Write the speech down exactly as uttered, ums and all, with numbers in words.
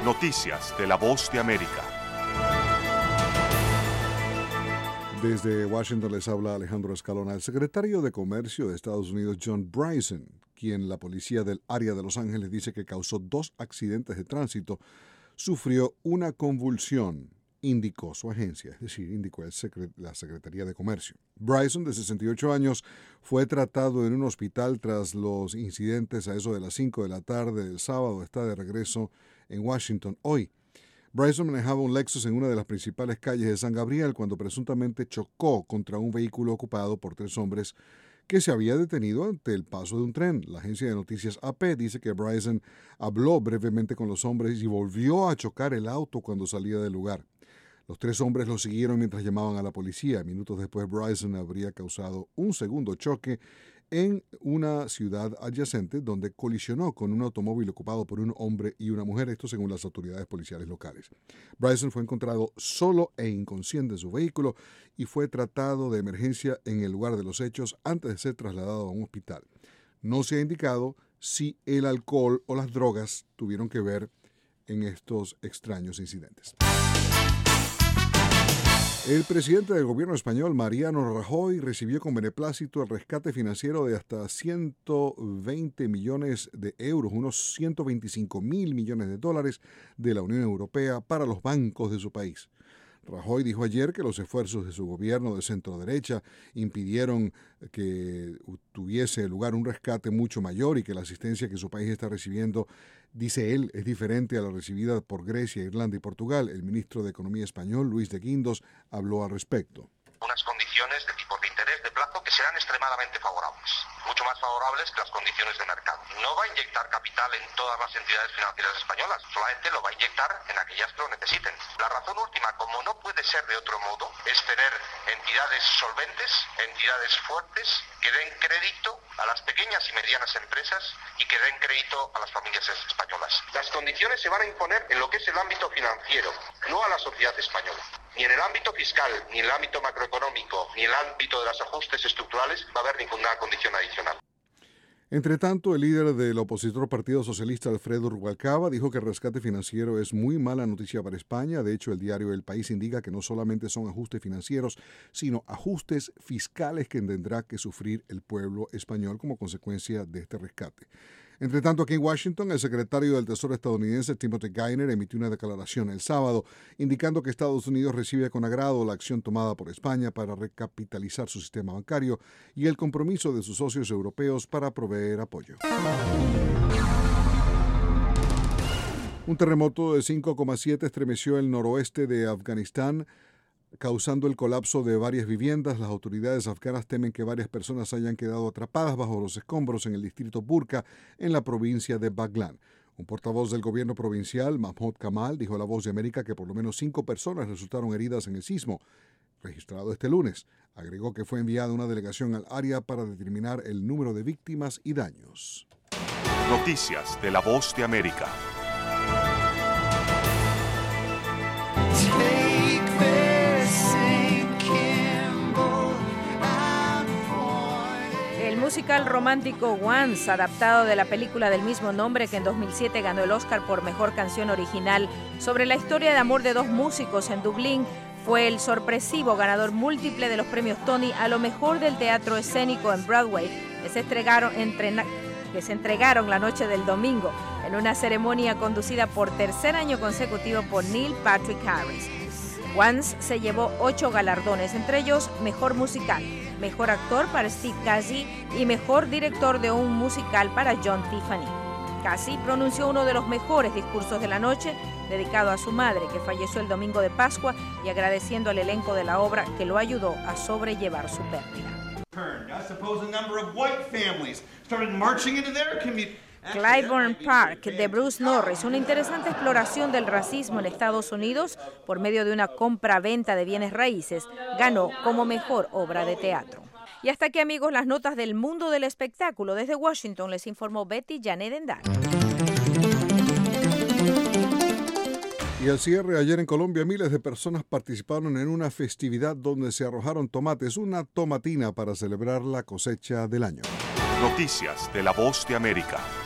Noticias de la Voz de América. Desde Washington les habla Alejandro Escalona. El secretario de Comercio de Estados Unidos, John Bryson, quien la policía del área de Los Ángeles dice que causó dos accidentes de tránsito, sufrió una convulsión, indicó su agencia, es decir, indicó el secre- la Secretaría de Comercio. Bryson, de sesenta y ocho años, fue tratado en un hospital tras los incidentes a eso de las cinco de la tarde del sábado. Está de regreso en Washington hoy. Bryson manejaba un Lexus en una de las principales calles de San Gabriel cuando presuntamente chocó contra un vehículo ocupado por tres hombres que se había detenido ante el paso de un tren. La agencia de noticias A P dice que Bryson habló brevemente con los hombres y volvió a chocar el auto cuando salía del lugar. Los tres hombres lo siguieron mientras llamaban a la policía. Minutos después, Bryson habría causado un segundo choque en una ciudad adyacente donde colisionó con un automóvil ocupado por un hombre y una mujer, esto según las autoridades policiales locales. Bryson fue encontrado solo e inconsciente en su vehículo y fue tratado de emergencia en el lugar de los hechos antes de ser trasladado a un hospital. No se ha indicado si el alcohol o las drogas tuvieron que ver en estos extraños incidentes. El presidente del gobierno español, Mariano Rajoy, recibió con beneplácito el rescate financiero de hasta ciento veinte millones de euros, unos ciento veinticinco mil millones de dólares de la Unión Europea para los bancos de su país. Rajoy dijo ayer que los esfuerzos de su gobierno de centro-derecha impidieron que tuviese lugar un rescate mucho mayor y que la asistencia que su país está recibiendo, dice él, es diferente a la recibida por Grecia, Irlanda y Portugal. El ministro de Economía español, Luis de Guindos, habló al respecto. Unas condiciones de tipos de interés de plazo que serán extremadamente favorables, mucho más favorables que las condiciones de mercado. No va a inyectar capital en todas las entidades financieras españolas, solamente lo va a inyectar en aquellas que lo necesiten. La razón última, como no puede ser de otro modo, es tener entidades solventes, entidades fuertes, que den crédito a las pequeñas y medianas empresas y que den crédito a las familias españolas. Las condiciones se van a imponer en lo que es el ámbito financiero, no a la sociedad española. Ni en el ámbito fiscal, ni en el ámbito macroeconómico, ni en el ámbito de los ajustes estructurales va a haber ninguna condición adicional. Entre tanto, el líder del opositor Partido Socialista, Alfredo Rubalcaba, dijo que el rescate financiero es muy mala noticia para España. De hecho, el diario El País indica que no solamente son ajustes financieros, sino ajustes fiscales que tendrá que sufrir el pueblo español como consecuencia de este rescate. Entre tanto, aquí en Washington, el secretario del Tesoro estadounidense, Timothy Geithner, emitió una declaración el sábado indicando que Estados Unidos recibe con agrado la acción tomada por España para recapitalizar su sistema bancario y el compromiso de sus socios europeos para proveer apoyo. Un terremoto de cinco coma siete estremeció el noroeste de Afganistán, causando el colapso de varias viviendas. Las autoridades afganas temen que varias personas hayan quedado atrapadas bajo los escombros en el distrito Burqa, en la provincia de Baghlan. Un portavoz del gobierno provincial, Mahmoud Kamal, dijo a La Voz de América que por lo menos cinco personas resultaron heridas en el sismo, registrado este lunes. Agregó que fue enviada una delegación al área para determinar el número de víctimas y daños. Noticias de La Voz de América. El musical romántico Once, adaptado de la película del mismo nombre que en dos mil siete ganó el Oscar por Mejor Canción Original, sobre la historia de amor de dos músicos en Dublín, fue el sorpresivo ganador múltiple de los premios Tony a lo mejor del teatro escénico en Broadway, que se entregaron, entrena, que se entregaron la noche del domingo en una ceremonia conducida por tercer año consecutivo por Neil Patrick Harris. Once se llevó ocho galardones, entre ellos Mejor Musical, Mejor Actor para Steve Casey y Mejor Director de un Musical para John Tiffany. Casey pronunció uno de los mejores discursos de la noche, dedicado a su madre, que falleció el domingo de Pascua, y agradeciendo al elenco de la obra que lo ayudó a sobrellevar su pérdida. Clybourne Park, de Bruce Norris, una interesante exploración del racismo en Estados Unidos por medio de una compra-venta de bienes raíces, ganó como mejor obra de teatro. Y hasta aquí, amigos, las notas del mundo del espectáculo. Desde Washington les informó Betty Janet Endar. Y al cierre, ayer en Colombia, miles de personas participaron en una festividad donde se arrojaron tomates, una tomatina para celebrar la cosecha del año. Noticias de La Voz de América.